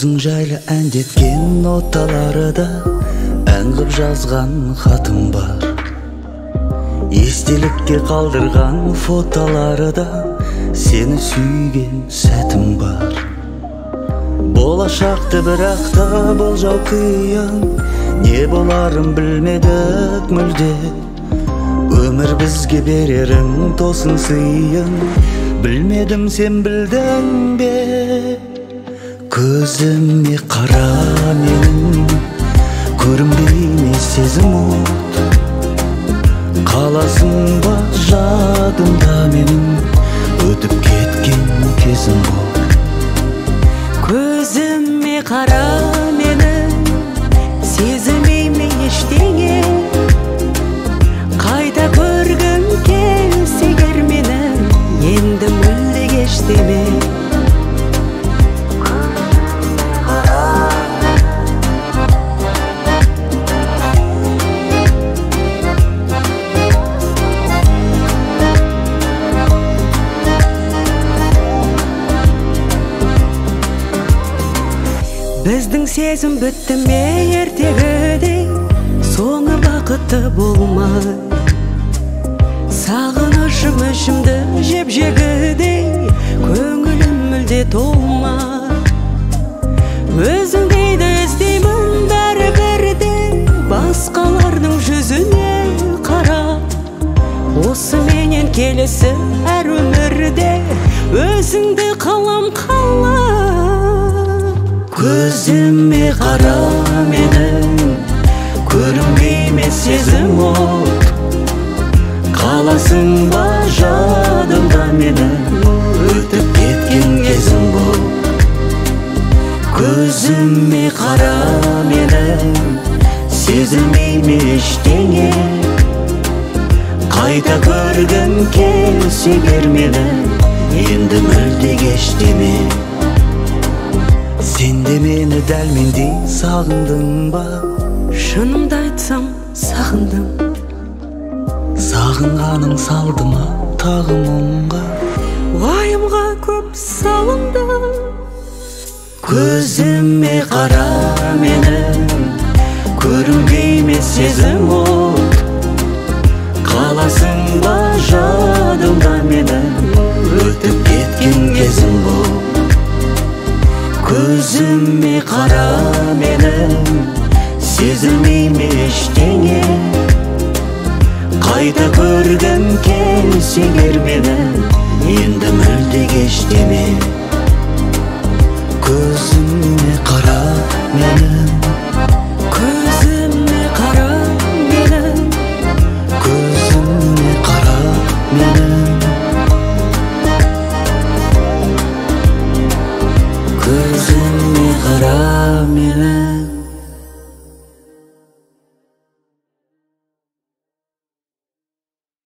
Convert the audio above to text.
өзің жайлы әндеткен ноталарыда ән қып жазған хатым бар. Естелікке қалдырған фотоларыда сені сүйген сәтім бар. Болашақты бірақта болжау қиын, не боларын білмедік мүлде. Өмір бізге берерін тосын сыйын, білмедім сен білдің бе? Көзіме қара менің, көрінбей ме сезім от? Қаласың ба жадымда менің, өтіп кеткен кезім бол. Көзіме қара менің, сезілмей ме ештеңе? Қайта көргім келсе егер менің, енді мүлде кеш деме. Біздің сезім бітті ме ертегідей, соңы бақытты болмай. Сағынышым ішімді жеп-жегідей, көңілім мүлде толмай. Өзіңдейді іздеймін бәрі-бірден, басқалардың жүзіне қара. Осы менен келесі әр өмірде, өзіңді қалам қала. Көзіме қара менің, көрінбей ме сезім от? Қаласың ба жадымда менің, өтіп кеткен кезім бұл. Көзіме қара менің, сезілмей ме ештеңе? Қайта көргім келсе егер менің, енді мүлде кеш деме. Сен де мені дәл мендей сағындың ба? Шынымды айтсам сағындым. Сағынғаның салды ма тағы мұңға? Уайымға көп салынды. Көзіме қара менің, көрінбей ме сезім от? Қаласың ба жадымда менің, өтіп кеткен кезім бұл. Көзіме қара менің, сезілмей ме ештеңе? Қайта көргім келсе егер менің, енді мүлде кеш деме. Көзіме қара менің, көзіме қара менің, көзіме қара менің, көзіме қара менің.